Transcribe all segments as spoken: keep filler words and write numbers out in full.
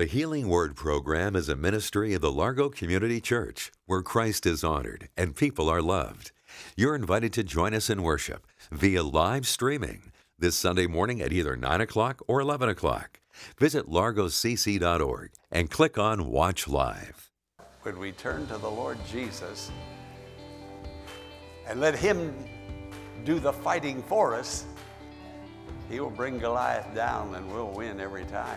The Healing Word program is a ministry of the Largo Community Church, where Christ is honored and people are loved. You're invited to join us in worship via live streaming this Sunday morning at either nine o'clock or eleven o'clock. Visit largo c c dot org and click on Watch Live. Would we turn to the Lord Jesus and let Him do the fighting for us? He will bring Goliath down and we'll win every time.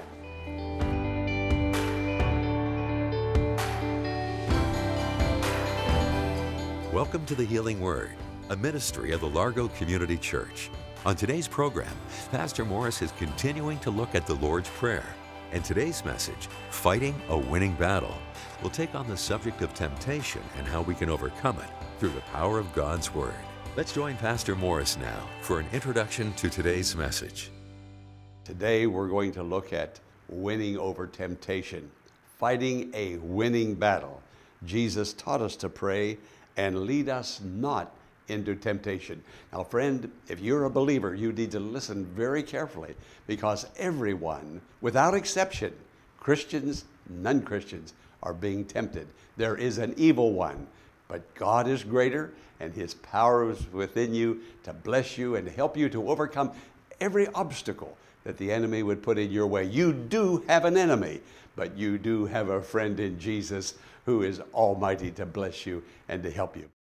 Welcome to the Healing Word, a ministry of the Largo Community Church. On today's program, Pastor Morris is continuing to look at the Lord's Prayer. And today's message, Fighting a Winning Battle, will take on the subject of temptation and how we can overcome it through the power of God's Word. Let's join Pastor Morris now for an introduction to today's message. Today we're going to look at winning over temptation, fighting a winning battle. Jesus taught us to pray and lead us not into temptation. Now, friend, if you're a believer, you need to listen very carefully, because everyone, without exception, Christians, non-Christians, are being tempted. There is an evil one, but God is greater, and His power is within you to bless you and help you to overcome every obstacle that the enemy would put in your way. You do have an enemy, but you do have a friend in Jesus who is almighty to bless you and to help you.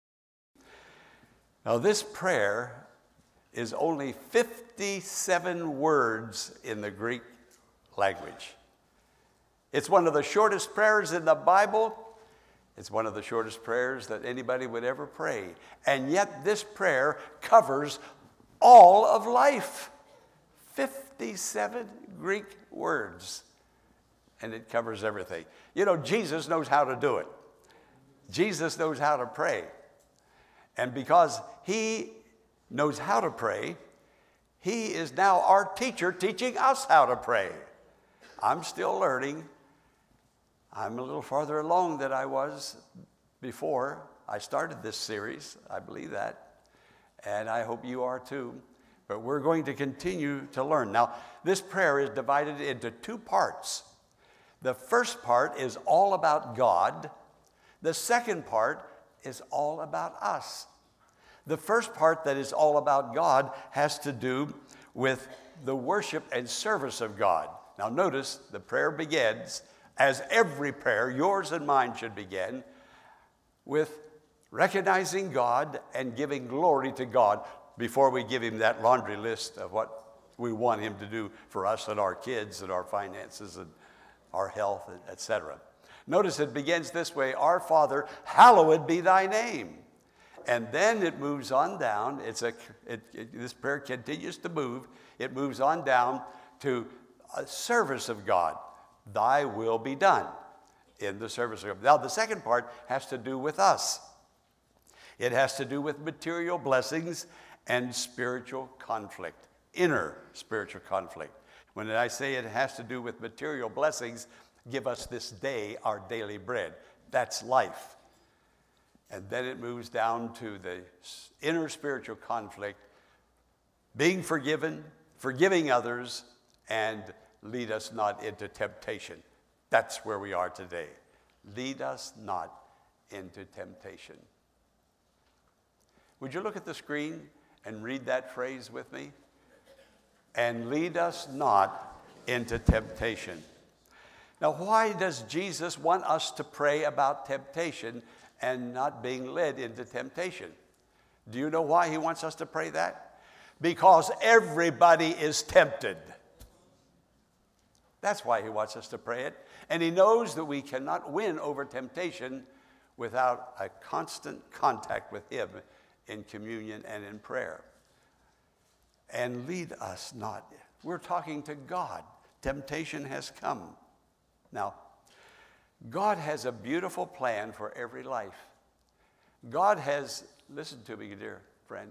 Now, this prayer is only fifty-seven words in the Greek language. It's one of the shortest prayers in the Bible. It's one of the shortest prayers that anybody would ever pray. And yet this prayer covers all of life. fifty-seven Greek words. And it covers everything. You know, Jesus knows how to do it. Jesus knows how to pray. And because He knows how to pray, He is now our teacher teaching us how to pray. I'm still learning. I'm a little farther along than I was before I started this series. I believe that. And I hope you are too. But we're going to continue to learn. Now, this prayer is divided into two parts. The first part is all about God. The second part is all about us. The first part that is all about God has to do with the worship and service of God. Now notice the prayer begins, as every prayer, yours and mine should begin, with recognizing God and giving glory to God before we give Him that laundry list of what we want Him to do for us and our kids and our finances and our health, et cetera. Notice it begins this way: Our Father, hallowed be Thy name. And then it moves on down. It's a, it, it, this prayer continues to move. It moves on down to a service of God. Thy will be done in the service of God. Now, the second part has to do with us. It has to do with material blessings and spiritual conflict, inner spiritual conflict. When I say it has to do with material blessings, give us this day our daily bread. That's life. And then it moves down to the inner spiritual conflict, being forgiven, forgiving others, and lead us not into temptation. That's where we are today. Lead us not into temptation. Would you look at the screen and read that phrase with me? And lead us not into temptation. Now, why does Jesus want us to pray about temptation and not being led into temptation? Do you know why He wants us to pray that? Because everybody is tempted. That's why He wants us to pray it. And He knows that we cannot win over temptation without a constant contact with Him in communion and in prayer. And lead us not. We're talking to God. Temptation has come. Now, God has a beautiful plan for every life. God has, listen to me, dear friend.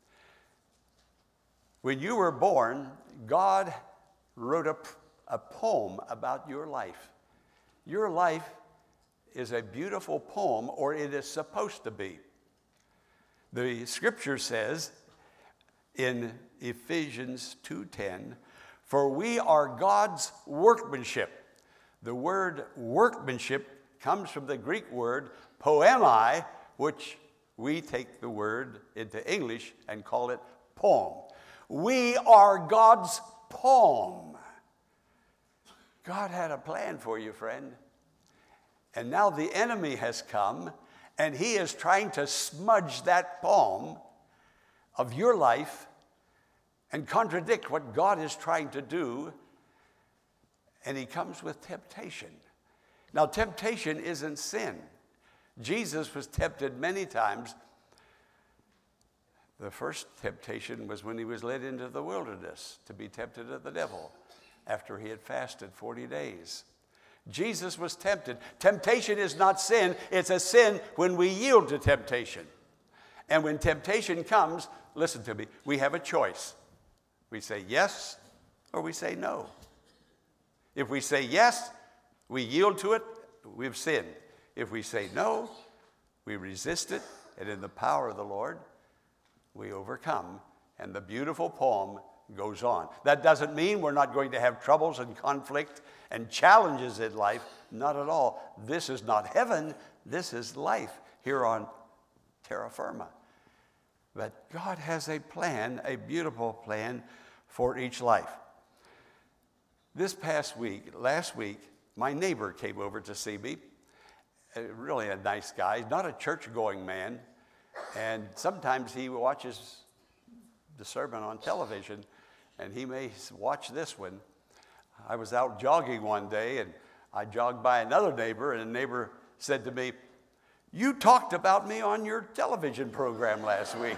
When you were born, God wrote a, a poem about your life. Your life is a beautiful poem, or it is supposed to be. The scripture says in Ephesians two ten, for we are God's workmanship. The word workmanship comes from the Greek word poemi, which we take the word into English and call it poem. We are God's poem. God had a plan for you, friend. And now the enemy has come, and he is trying to smudge that poem of your life and contradict what God is trying to do. And he comes with temptation. Now, temptation isn't sin. Jesus was tempted many times. The first temptation was when he was led into the wilderness to be tempted of the devil after he had fasted forty days. Jesus was tempted. Temptation is not sin. It's a sin when we yield to temptation. And when temptation comes, listen to me, we have a choice. We say yes or we say no. If we say yes, we yield to it, we've sinned. If we say no, we resist it, and in the power of the Lord, we overcome. And the beautiful poem goes on. That doesn't mean we're not going to have troubles and conflict and challenges in life. Not at all. This is not heaven. This is life here on terra firma. But God has a plan, a beautiful plan for each life. This past week, last week, my neighbor came over to see me. Uh, really a nice guy, not a church-going man. And sometimes he watches the sermon on television, and he may watch this one. I was out jogging one day, and I jogged by another neighbor, and a neighbor said to me, "You talked about me on your television program last week."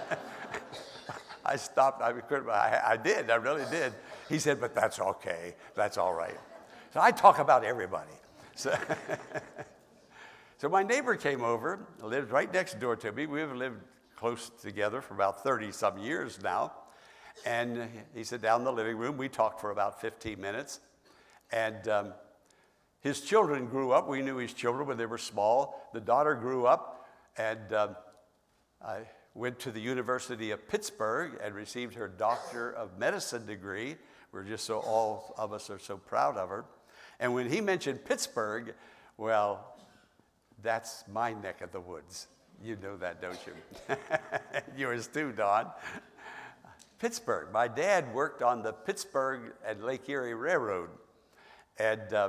I stopped. I, I, I did. I really did. He said, "But that's okay. That's all right." So I talk about everybody. So, so my neighbor came over, lived right next door to me. We've lived close together for about thirty-some years now. And he sat down in the living room. We talked for about fifteen minutes. And um, his children grew up. We knew his children when they were small. The daughter grew up, and um, I went to the University of Pittsburgh and received her Doctor of Medicine degree. We're just so, all of us are so proud of her. And when he mentioned Pittsburgh, well, that's my neck of the woods. You know that, don't you? Yours too, Don. Pittsburgh. My dad worked on the Pittsburgh and Lake Erie Railroad. And um,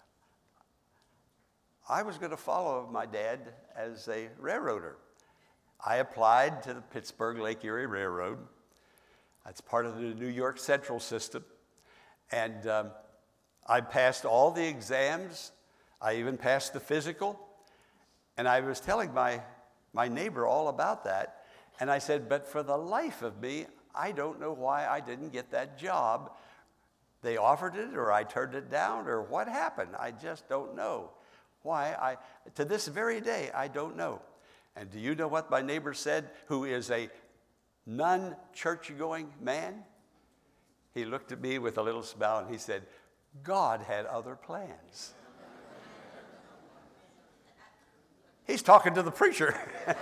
I was going to follow my dad as a railroader. I applied to the Pittsburgh Lake Erie Railroad. That's part of the New York Central system. And um, I passed all the exams. I even passed the physical. And I was telling my, my neighbor all about that. And I said, but for the life of me, I don't know why I didn't get that job. They offered it, or I turned it down, or what happened. I just don't know why. I, to this very day, I don't know. And do you know what my neighbor said, who is a non-church-going man? He looked at me with a little smile, and he said, God had other plans. He's talking to the preacher.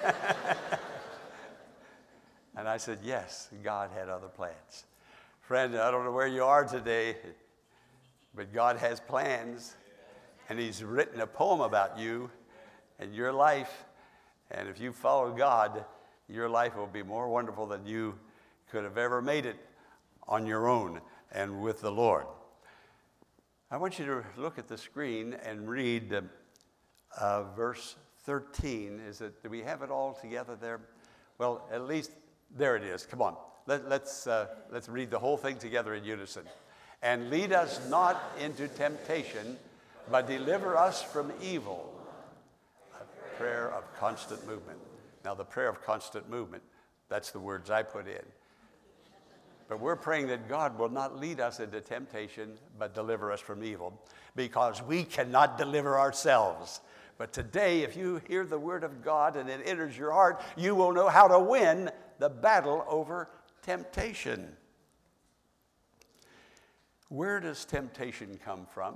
And I said, yes, God had other plans. Friend, I don't know where you are today, but God has plans, and he's written a poem about you and your life. And if you follow God, your life will be more wonderful than you could have ever made it on your own and with the Lord. I want you to look at the screen and read uh, uh, verse thirteen. Is it? Do we have it all together there? Well, at least there it is. Come on. Let, let's, uh, let's read the whole thing together in unison. And lead us not into temptation, but deliver us from evil. A prayer of constant movement. Now, the prayer of constant movement, that's the words I put in. But we're praying that God will not lead us into temptation, but deliver us from evil, because we cannot deliver ourselves. But today, if you hear the word of God and it enters your heart, you will know how to win the battle over temptation. Where does temptation come from?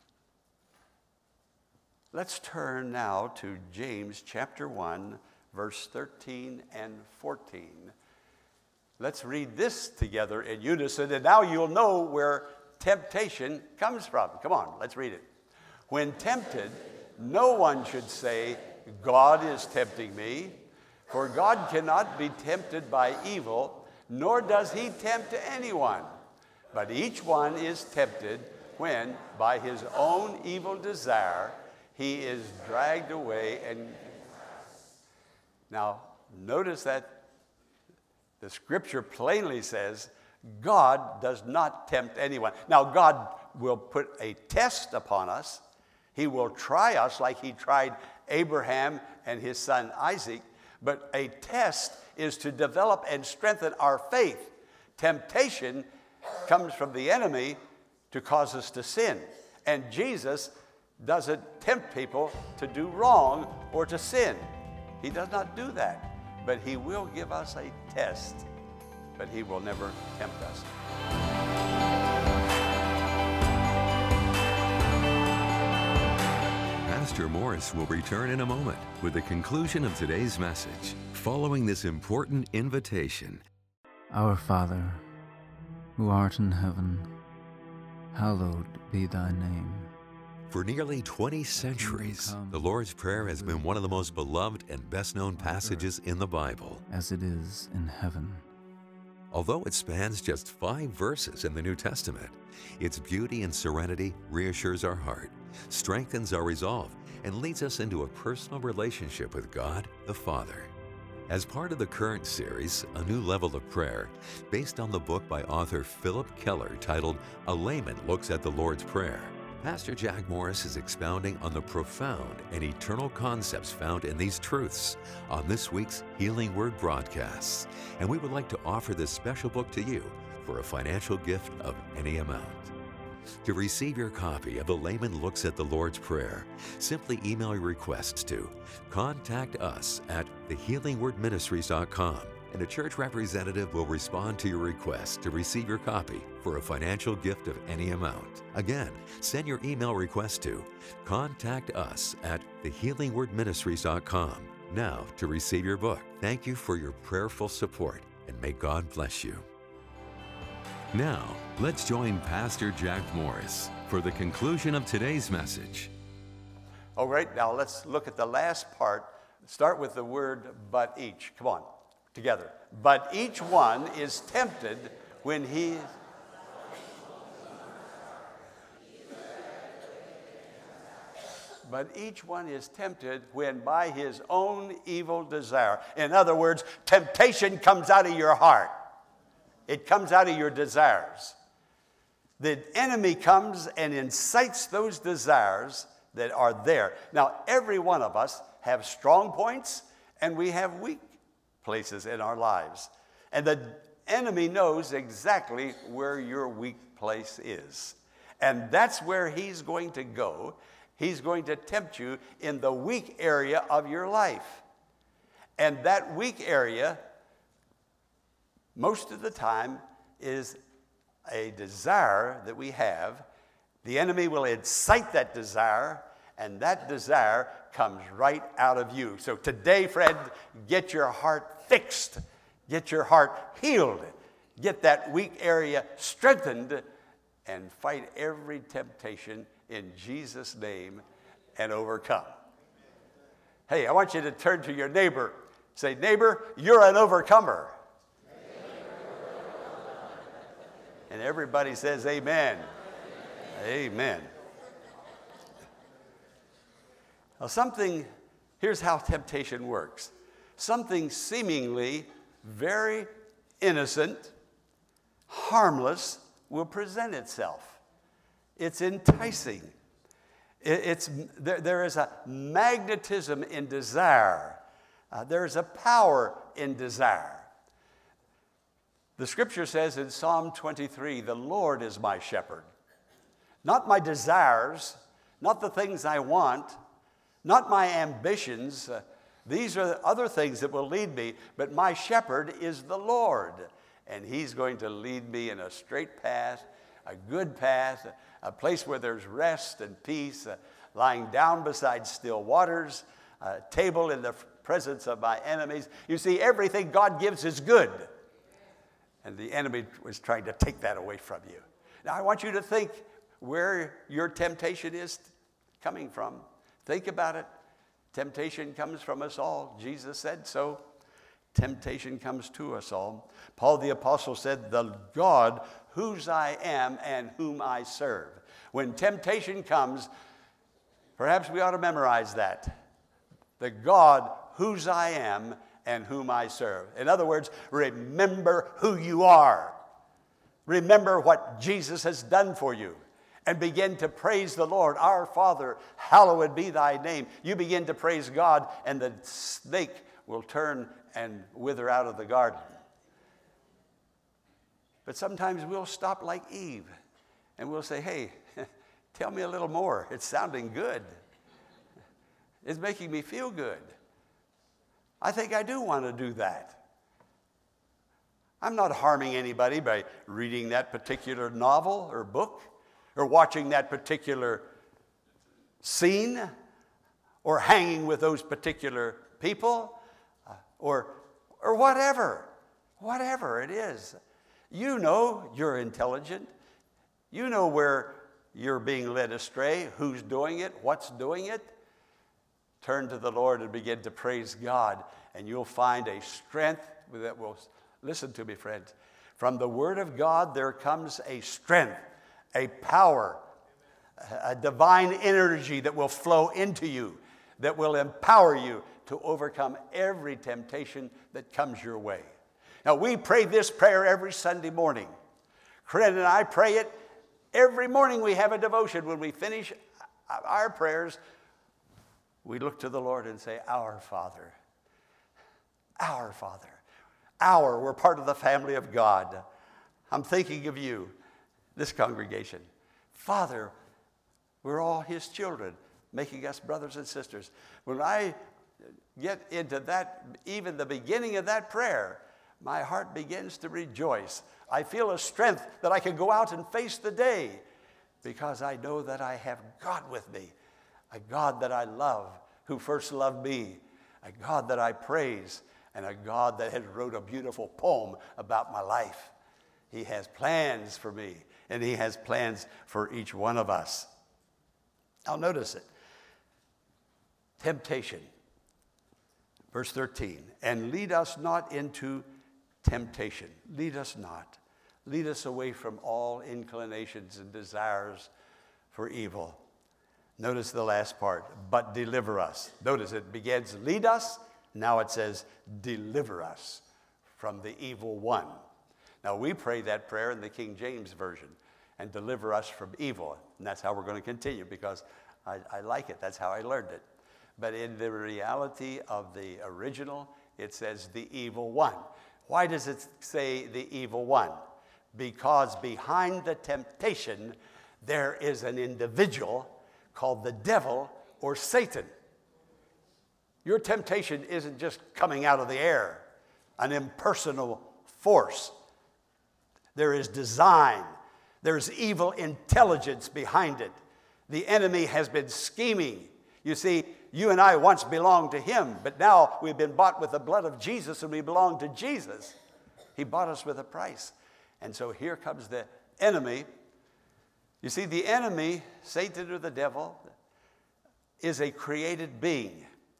Let's turn now to James chapter one, verse thirteen and fourteen. Let's read this together in unison, and now you'll know where temptation comes from. Come on, let's read it. When tempted, no one should say, God is tempting me, for God cannot be tempted by evil, nor does he tempt anyone. But each one is tempted when, by his own evil desire, he is dragged away. And now, notice that the scripture plainly says God does not tempt anyone. Now, God will put a test upon us. He will try us like he tried Abraham and his son Isaac. But a test is to develop and strengthen our faith. Temptation comes from the enemy to cause us to sin. And Jesus doesn't tempt people to do wrong or to sin. He does not do that. But he will give us a test. But he will never tempt us. Pastor Morris will return in a moment with the conclusion of today's message, following this important invitation. Our Father, who art in heaven, hallowed be thy name. For nearly twenty centuries, the Lord's Prayer has been one of the most beloved and best-known passages in the Bible. As it is in heaven. Although it spans just five verses in the New Testament, its beauty and serenity reassures our heart, strengthens our resolve, and leads us into a personal relationship with God the Father. As part of the current series, A New Level of Prayer, based on the book by author Philip Keller titled A Layman Looks at the Lord's Prayer, Pastor Jack Morris is expounding on the profound and eternal concepts found in these truths on this week's Healing Word broadcasts, and we would like to offer this special book to you for a financial gift of any amount. To receive your copy of A Layman Looks at the Lord's Prayer, simply email your requests to contact us at the healing word ministries dot com, and a church representative will respond to your request to receive your copy for a financial gift of any amount. Again, send your email request to contact us at the healing word ministries dot com now to receive your book. Thank you for your prayerful support, and may God bless you. Now, let's join Pastor Jack Morris for the conclusion of today's message. All right, now let's look at the last part. Start with the word but each. Come on, together. But each one is tempted when he... But each one is tempted when by his own evil desire. In other words, temptation comes out of your heart. It comes out of your desires. The enemy comes and incites those desires that are there. Now, every one of us have strong points and we have weak places in our lives. And the enemy knows exactly where your weak place is. And that's where he's going to go. He's going to tempt you in the weak area of your life. And that weak area, most of the time, is a desire that we have. The enemy will incite that desire, and that desire comes right out of you. So today, friend, get your heart fixed. Get your heart healed. Get that weak area strengthened, and fight every temptation in Jesus' name and overcome. Hey, I want you to turn to your neighbor. Say, neighbor, you're an overcomer. And everybody says amen. Amen. Amen. Now something, here's how temptation works. Something seemingly very innocent, harmless, will present itself. It's enticing. It's, there, there is a magnetism in desire. Uh, there is a power in desire. The scripture says in Psalm twenty-three, the Lord is my shepherd. Not my desires, not the things I want, not my ambitions. Uh, these are other things that will lead me, but my shepherd is the Lord. And he's going to lead me in a straight path, a good path, a place where there's rest and peace, uh, lying down beside still waters, a table in the presence of my enemies. You see, everything God gives is good. And the enemy was trying to take that away from you. Now, I want you to think where your temptation is coming from? Think about it. Temptation comes from us all. Jesus said so. Temptation comes to us all. Paul the Apostle said, the God whose I am and whom I serve. When temptation comes, perhaps we ought to memorize that. The God whose I am and whom I serve. In other words, remember who you are. Remember what Jesus has done for you. And begin to praise the Lord. Our Father, hallowed be thy name. You begin to praise God, and the snake will turn and wither out of the garden. But sometimes we'll stop like Eve, and we'll say, hey, tell me a little more. It's sounding good. It's making me feel good. I think I do want to do that. I'm not harming anybody by reading that particular novel or book, or watching that particular scene, or hanging with those particular people, uh, or, or whatever, whatever it is. You know you're intelligent. You know where you're being led astray, who's doing it, what's doing it. Turn to the Lord and begin to praise God, and you'll find a strength that will, listen to me, friends. From the Word of God, there comes a strength, a power, a divine energy that will flow into you, that will empower you to overcome every temptation that comes your way. Now, we pray this prayer every Sunday morning. Corinne and I pray it every morning. We have a devotion. When we finish our prayers, we look to the Lord and say, Our Father, our Father, our, we're part of the family of God. I'm thinking of you, this congregation. Father, we're all his children, making us brothers and sisters. When I get into that, even the beginning of that prayer, my heart begins to rejoice. I feel a strength that I can go out and face the day because I know that I have God with me, a God that I love, who first loved me, a God that I praise, and a God that has wrote a beautiful poem about my life. He has plans for me, and he has plans for each one of us. Now notice it. Temptation. Verse thirteen, and lead us not into temptation. Lead us not. Lead us away from all inclinations and desires for evil. Notice the last part, but deliver us. Notice it begins, lead us. Now it says, deliver us from the evil one. Now we pray that prayer in the King James Version, and deliver us from evil. And that's how we're going to continue, because I, I like it. That's how I learned it. But in the reality of the original, it says the evil one. Why does it say the evil one? Because behind the temptation, there is an individual called the devil or Satan. Your temptation isn't just coming out of the air, an impersonal force. There is design. There's evil intelligence behind it. The enemy has been scheming. You see, you and I once belonged to him, but now we've been bought with the blood of Jesus, and we belong to Jesus. He bought us with a price. And so here comes the enemy. You see, the enemy, Satan or the devil, is a created being.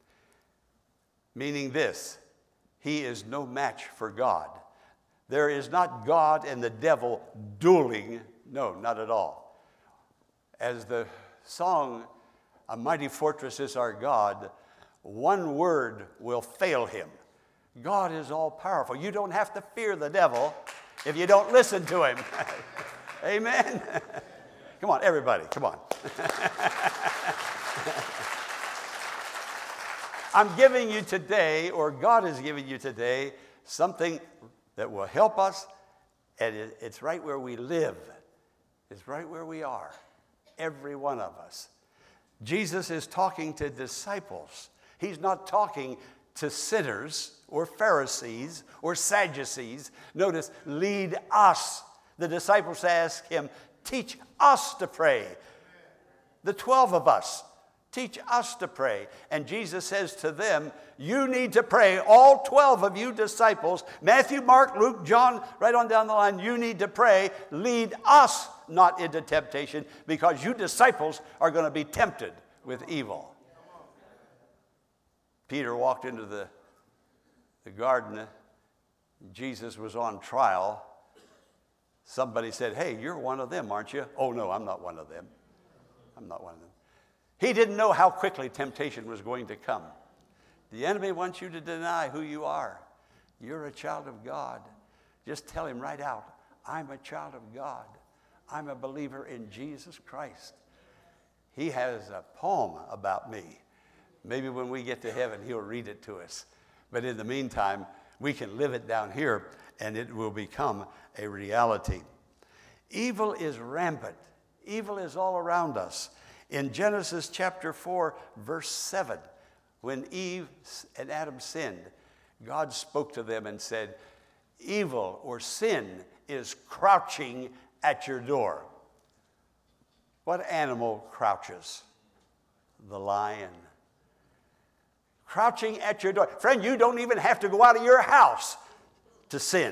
Meaning this, he is no match for God. There is not God and the devil dueling. No, not at all. As the song, A Mighty Fortress is Our God, one word will fail him. God is all powerful. You don't have to fear the devil if you don't listen to him. Amen. Come on, everybody, come on. I'm giving you today, or God is giving you today, something that will help us, and it's right where we live. It's right where we are, every one of us. Jesus is talking to disciples. He's not talking to sinners or Pharisees or Sadducees. Notice, lead us. The disciples ask him, teach us to pray. The twelve of us, teach us to pray. And Jesus says to them, you need to pray, all twelve of you disciples, Matthew, Mark, Luke, John, right on down the line, you need to pray, lead us not into temptation, because you disciples are going to be tempted. with evil. Peter walked into the, the garden. Jesus was on trial. Somebody said, hey, you're one of them, aren't you? Oh, no, I'm not one of them. I'm not one of them. He didn't know how quickly temptation was going to come. The enemy wants you to deny who you are. You're a child of God. Just tell him right out, I'm a child of God. I'm a believer in Jesus Christ. He has a poem about me. Maybe when we get to heaven, he'll read it to us. But in the meantime, we can live it down here, and it will become a reality. Evil is rampant. Evil is all around us. In Genesis chapter four, verse seven, when Eve and Adam sinned, God spoke to them and said, evil or sin is crouching at your door. What animal crouches? The lion. Crouching at your door. Friend, you don't even have to go out of your house to sin.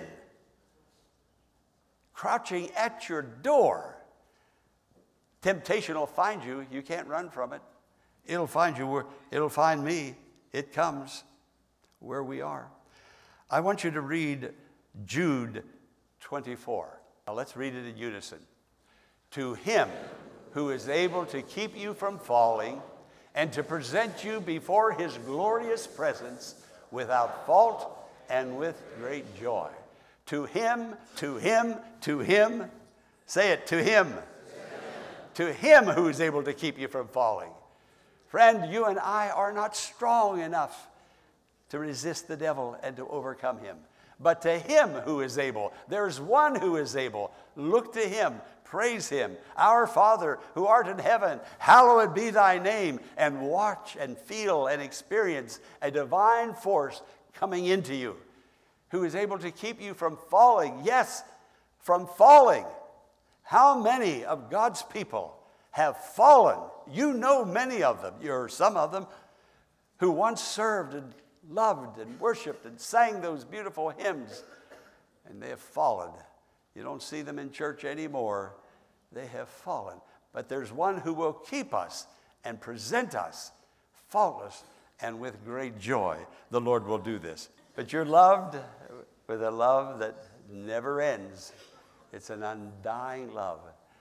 Crouching at your door. Temptation will find you. You can't run from it. It'll find you where, it'll find me. It comes where we are. I want you to read Jude twenty-four. Now let's read it in unison. To him who is able to keep you from falling and to present you before his glorious presence without fault and with great joy. To him, to him, to him. Say it, to him. To him who is able to keep you from falling. Friend, you and I are not strong enough to resist the devil and to overcome him. But to him who is able, there's one who is able. Look to him, praise him. Our Father who art in heaven, hallowed be thy name. And watch and feel and experience a divine force coming into you, who is able to keep you from falling. Yes, from falling. How many of God's people have fallen? You know many of them, or some of them, who once served and loved and worshiped and sang those beautiful hymns, and they have fallen. You don't see them in church anymore. They have fallen. But there's one who will keep us and present us faultless and with great joy. The Lord will do this. But you're loved with a love that never ends. It's an undying love,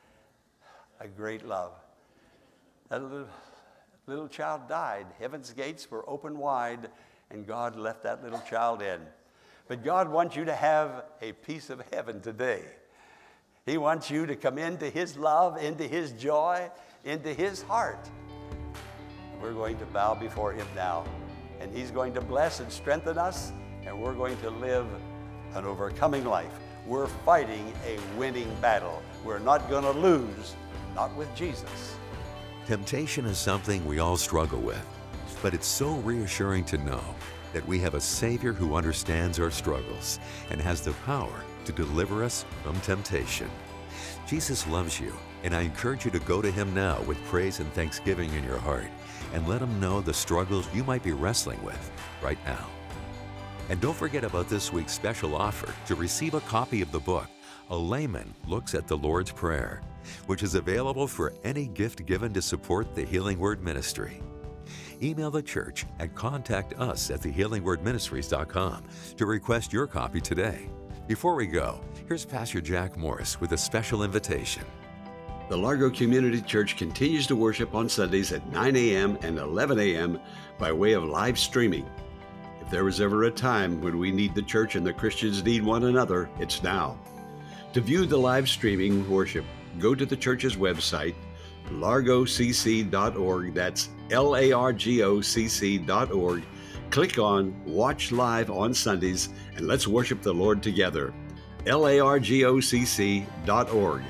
a great love. That little, little child died. Heaven's gates were open wide, and God left that little child in. But God wants you to have a piece of heaven today. He wants you to come into his love, into his joy, into his heart. We're going to bow before him now, and he's going to bless and strengthen us, and we're going to live an overcoming life. We're fighting a winning battle. We're not going to lose, not with Jesus. Temptation is something we all struggle with, but it's so reassuring to know that we have a Savior who understands our struggles and has the power to deliver us from temptation. Jesus loves you, and I encourage you to go to him now with praise and thanksgiving in your heart and let him know the struggles you might be wrestling with right now. And don't forget about this week's special offer to receive a copy of the book, A Layman Looks at the Lord's Prayer, which is available for any gift given to support the Healing Word Ministry. Email the church at contact us at the healing word ministries dot com to request your copy today. Before we go, here's Pastor Jack Morris with a special invitation. The Largo Community Church continues to worship on Sundays at nine a.m. and eleven a.m. by way of live streaming. If there was ever a time when we need the church and the Christians need one another, it's now. To view the live streaming worship, go to the church's website, largo c c dot org. That's L A R G O C C dot org. Click on Watch Live on Sundays, and let's worship the Lord together. L A R G O C C dot org.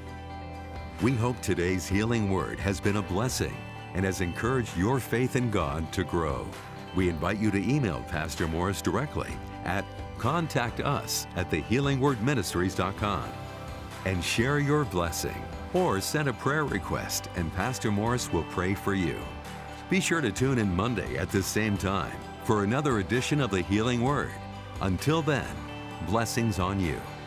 We hope today's healing word has been a blessing and has encouraged your faith in God to grow. We invite you to email Pastor Morris directly at contact us at the healing word ministries dot com and share your blessing, or send a prayer request and Pastor Morris will pray for you. Be sure to tune in Monday at this same time for another edition of the Healing Word. Until then, blessings on you.